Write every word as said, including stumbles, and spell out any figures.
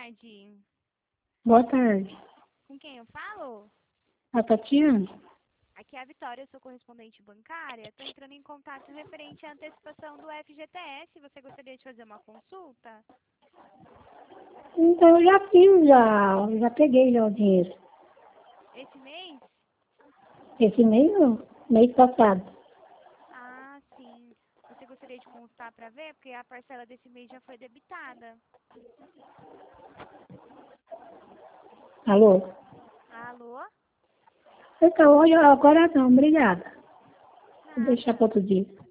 tarde. Boa tarde. Com quem eu falo? A Tatiana? Aqui é a Vitória, eu sou correspondente bancária. Estou entrando em contato referente à antecipação do F G T S. Você gostaria de fazer uma consulta? Então, eu já fiz, já, eu já peguei já o dinheiro. Esse mês? Esse mês não, mês passado. Ah, sim. Você gostaria de consultar para ver? Porque a parcela desse mês já foi debitada. Alô? Alô? Então, hoje, agora não, obrigada. Vou deixar Nada. para outro dia.